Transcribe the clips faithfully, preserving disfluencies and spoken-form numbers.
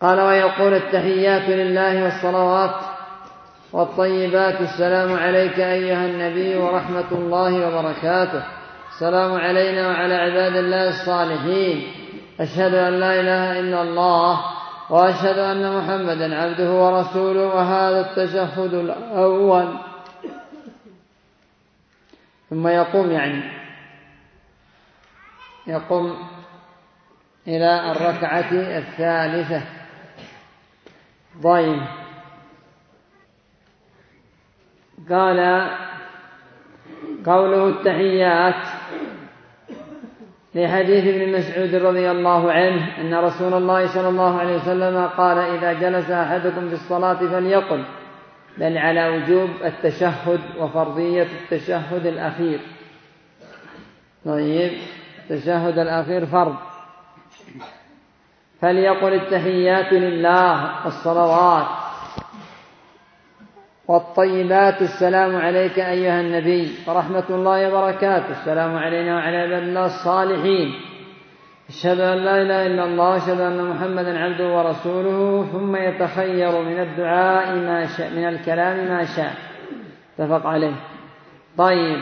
قال: ويقول التحيات لله والصلوات والطيبات السلام عليك أيها النبي ورحمة الله وبركاته، السلام علينا وعلى عباد الله الصالحين، أشهد أن لا إله إلا الله وأشهد أن محمدا عبده ورسوله. وهذا التشهد الأول. ثم يقوم يعني يقوم إلى الركعة الثالثة. ضيم. قال: قوله التحيات لحديث ابن مسعود رضي الله عنه أن رسول الله صلى الله عليه وسلم قال: إذا جلس أحدكم في الصلاة فليقل، بل على وجوب التشهد وفرضية التشهد الأخير. طيب، التشهد الأخير فرض. فليقل التحيات لله والصلوات والطيبات السلام عليك أيها النبي ورحمة الله وبركاته، السلام علينا وعلى عباد الله الصالحين، أشهد أن لا إله إلا الله، أشهد أن محمدا عبده ورسوله. ثم يتخير من الدعاء ما شاء، من الكلام ما شاء. اتفق عليه. طيب،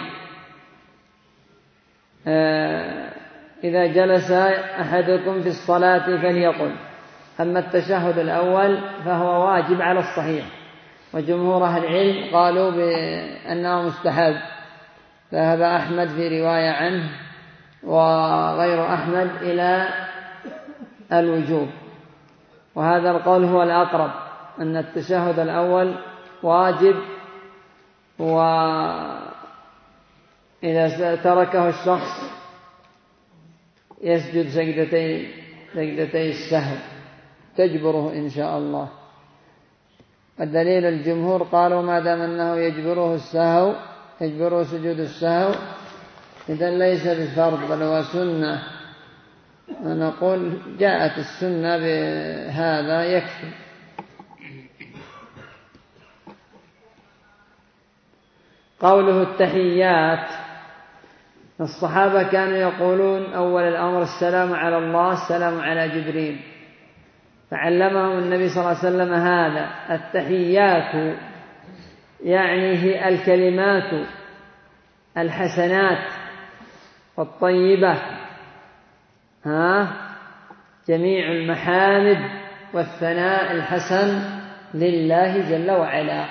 آه إذا جلس أحدكم في الصلاة فليقل. أما التشهد الأول فهو واجب على الصحيح، وجمهور أهل العلم قالوا بأنه مستحب. ذهب أحمد في رواية عنه وغير أحمد إلى الوجوب، وهذا القول هو الأقرب، أن التشهد الأول واجب، وإذا تركه الشخص يسجد سجدتي سجدتي السهو تجبره إن شاء الله. الدليل الجمهور قالوا ما دام أنه يجبره السهو يجبره سجود السهو، إذن ليس بفرض بل هو سنة، ونقول جاءت السنة بهذا يكفي. قوله التحيات، الصحابة كانوا يقولون أول الأمر السلام على الله، السلام على جبريل، فعلمهم النبي صلى الله عليه وسلم هذا. التحيات يعني هي الكلمات الحسنات والطيبة، ها جميع المحامد والثناء الحسن لله جل وعلا.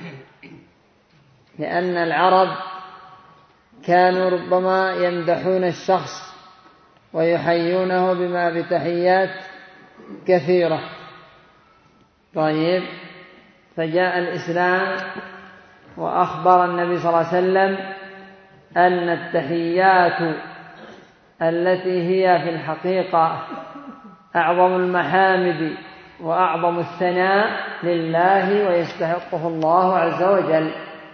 لأن العرب كانوا ربما يمدحون الشخص ويحيونه بما بتحيات كثيرة. طيب، فجاء الإسلام وأخبر النبي صلى الله عليه وسلم أن التحيات التي هي في الحقيقة أعظم المحامد وأعظم الثناء لله ويستحقه الله عز وجل.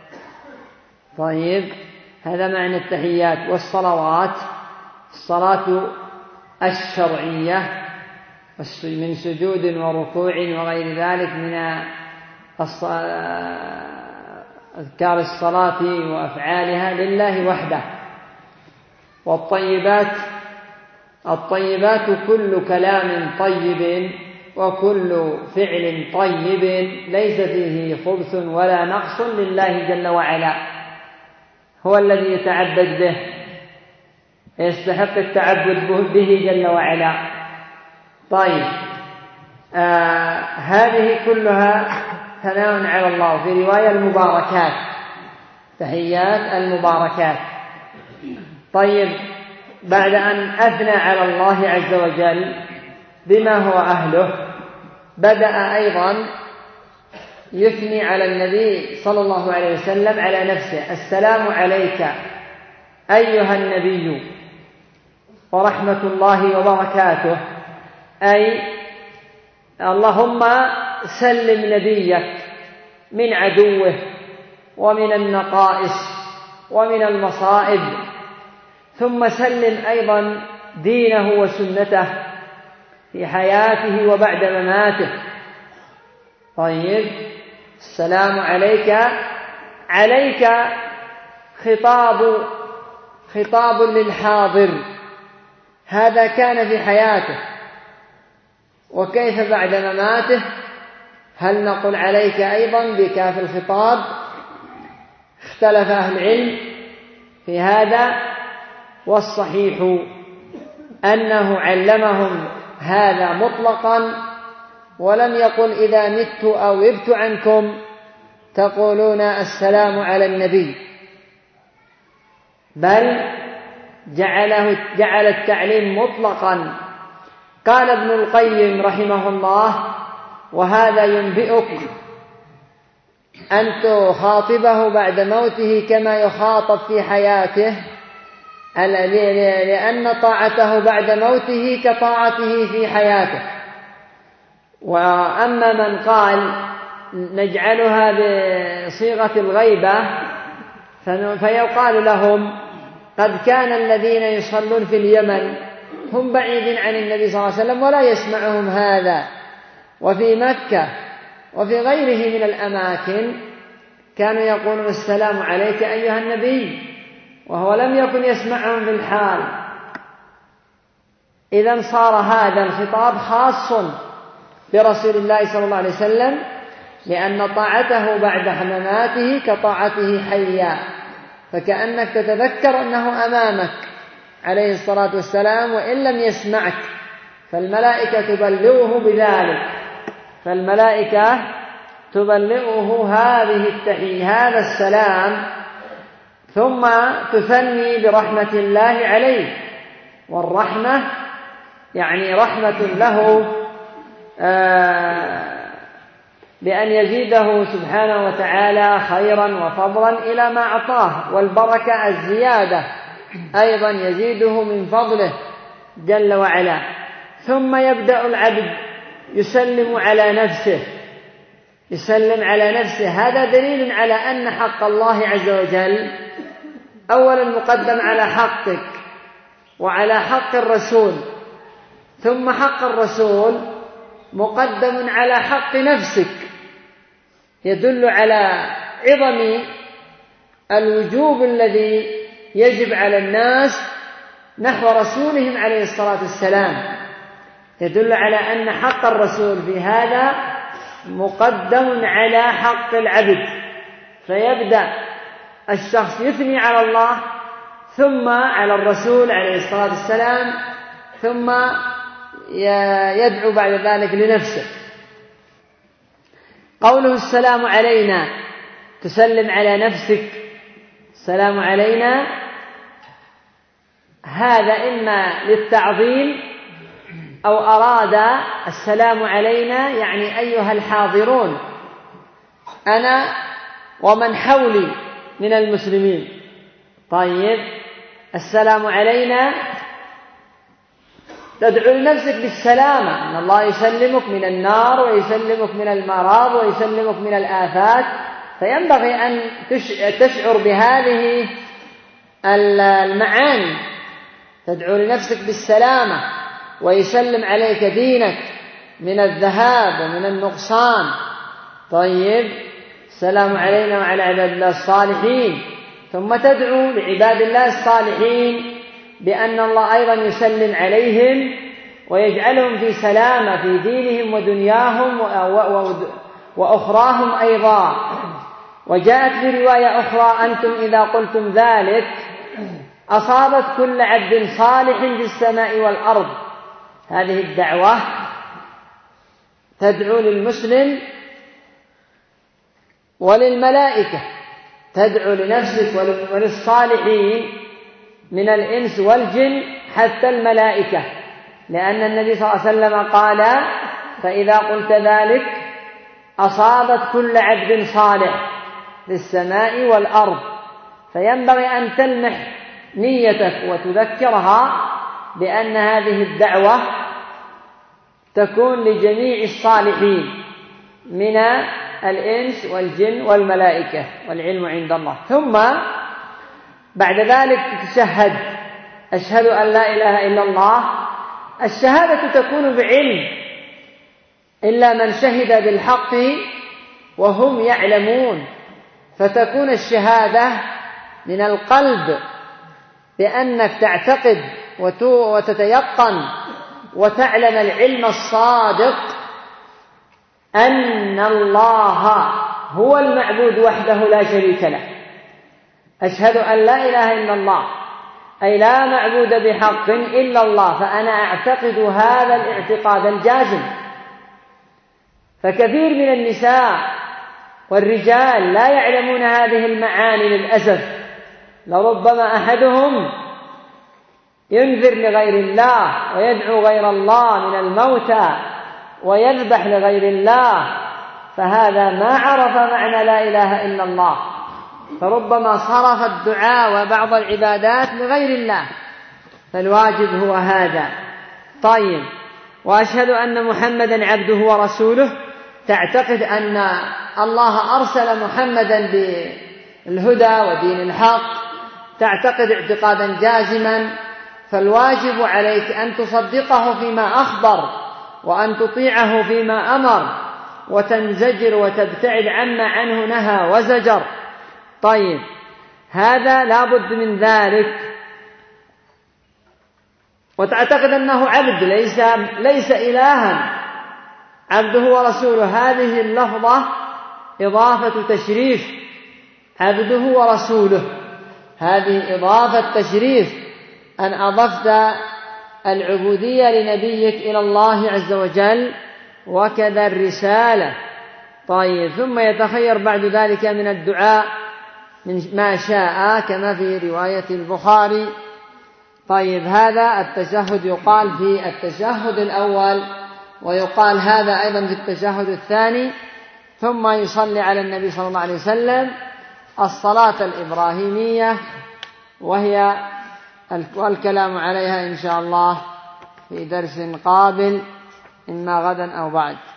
طيب، هذا معنى التحيات. والصلوات، الصلاة الشرعية من سجود وركوع وغير ذلك من أذكار الصلاة وأفعالها لله وحده. والطيبات، الطيبات كل كلام طيب وكل فعل طيب ليس فيه خبث ولا نقص لله جل وعلا، هو الذي يتعبد به، يستحق التعبد به جل وعلا. طيب، آه هذه كلها ثناء على الله. في رواية المباركات، تحيات المباركات. طيب، بعد أن أثنى على الله عز وجل بما هو أهله، بدأ أيضا يثني على النبي صلى الله عليه وسلم على نفسه. السلام عليك أيها النبي ورحمة الله وبركاته، أي اللهم سلم نبيك من عدوه ومن النقائص ومن المصائب، ثم سلم أيضا دينه وسنته في حياته وبعد مماته. طيب، السلام عليك، عليك خطاب خطاب للحاضر، هذا كان في حياته، وكيف بعد مماته؟ هل نقول عليك أيضا بكاف الخطاب؟ اختلف أهل العلم في هذا، والصحيح أنه علمهم هذا مطلقا، ولم يقل إذا مت أو غبت عنكم تقولون السلام على النبي، بل جعله جعل التعليم مطلقا. قال ابن القيم رحمه الله: وهذا ينبئك أن تخاطبه بعد موته كما يخاطب في حياته، لأن طاعته بعد موته كطاعته في حياته. وأما من قال نجعلها بصيغة الغيبة فيقال لهم: قد كان الذين يصلون في اليمن هم بعيد عن النبي صلى الله عليه وسلم ولا يسمعهم هذا، وفي مكة وفي غيره من الأماكن كانوا يقولون السلام عليك أيها النبي، وهو لم يكن يسمعهم في الحال. إذن صار هذا الخطاب خاص برسول الله صلى الله عليه وسلم، لأن طاعته بعد مماته كطاعته حيا، فكأنك تتذكر أنه أمامك عليه الصلاة والسلام وإن لم يسمعك، فالملائكة تبلغه بذلك، فالملائكة تبلغه هذه التحية، هذا السلام، ثم تثني برحمة الله عليه. والرحمة يعني رحمة له بأن يزيده سبحانه وتعالى خيرا وفضلا إلى ما أعطاه، والبركة الزيادة أيضا يزيده من فضله جل وعلا. ثم يبدأ العبد يسلم على نفسه، يسلم على نفسه. هذا دليل على أن حق الله عز وجل أولا مقدم على حقك وعلى حق الرسول، ثم حق الرسول مقدم على حق نفسك، يدل على عظم الوجوب الذي يجب على الناس نحو رسولهم عليه الصلاة والسلام، يدل على أن حق الرسول في هذا مقدم على حق العبد. فيبدأ الشخص يثني على الله ثم على الرسول عليه الصلاة والسلام، ثم يدعو بعد ذلك لنفسه. قوله السلام علينا، تسلم على نفسك السلام علينا، هذا إما للتعظيم أو أراد السلام علينا يعني أيها الحاضرون، أنا ومن حولي من المسلمين. طيب، السلام علينا تدعو لنفسك بالسلامة، أن الله يسلمك من النار ويسلمك من المرض ويسلمك من الآفات، فينبغي أن تشعر بهذه المعاني، تدعو لنفسك بالسلامة ويسلم عليك دينك من الذهاب ومن النقصان. طيب، السلام علينا وعلى عباد الله الصالحين، ثم تدعو لعباد الله الصالحين بأن الله أيضا يسلم عليهم ويجعلهم في سلامة في دينهم ودنياهم وأخراهم أيضا. وجاءت في رواية أخرى: أنتم إذا قلتم ذلك أصابت كل عبد صالح في السماء والأرض. هذه الدعوة تدعو للمسلم وللملائكة، تدعو لنفسك وللصالحين من الإنس والجن حتى الملائكة، لأن النبي صلى الله عليه وسلم قال: فإذا قلت ذلك أصابت كل عبد صالح في السماء والأرض. فينبغي أن تلمح نيتك وتذكرها بأن هذه الدعوة تكون لجميع الصالحين من الإنس والجن والملائكة، والعلم عند الله. ثم بعد ذلك تشهد: أشهد أن لا إله إلا الله. الشهادة تكون بعلم، إلا من شهد بالحق وهم يعلمون، فتكون الشهادة من القلب بأنك تعتقد وتتيقن وتعلم العلم الصادق أن الله هو المعبود وحده لا شريك له. أشهد أن لا إله إلا الله، أي لا معبود بحق إلا الله، فأنا أعتقد هذا الاعتقاد الجازم. فكثير من النساء والرجال لا يعلمون هذه المعاني للأسف. لربما أحدهم ينذر لغير الله ويدعو غير الله من الموتى ويذبح لغير الله، فهذا ما عرف معنى لا إله إلا الله، فربما صرف الدعاء وبعض العبادات لغير الله، فالواجب هو هذا. طيب، وأشهد أن محمدا عبده ورسوله، تعتقد أن الله أرسل محمدا بالهدى ودين الحق، تعتقد اعتقادا جازما، فالواجب عليك أن تصدقه فيما أخبر وأن تطيعه فيما أمر وتنزجر وتبتعد عما عنه نهى وزجر. طيب، هذا لا بد من ذلك. وتعتقد أنه عبد ليس, ليس إلها، عبده ورسوله، هذه اللفظة إضافة تشريف، عبده ورسوله، هذه إضافة تشريف، أن أضفت العبودية لنبيك إلى الله عز وجل، وكذا الرسالة. طيب، ثم يتخير بعد ذلك من الدعاء من ما شاء كما في رواية البخاري. طيب، هذا التشهد يقال في التشهد الأول، ويقال هذا أيضا في التشهد الثاني، ثم يصلي على النبي صلى الله عليه وسلم الصلاة الإبراهيمية، وهي والكلام عليها إن شاء الله في درس قابل، إما غدا أو بعد.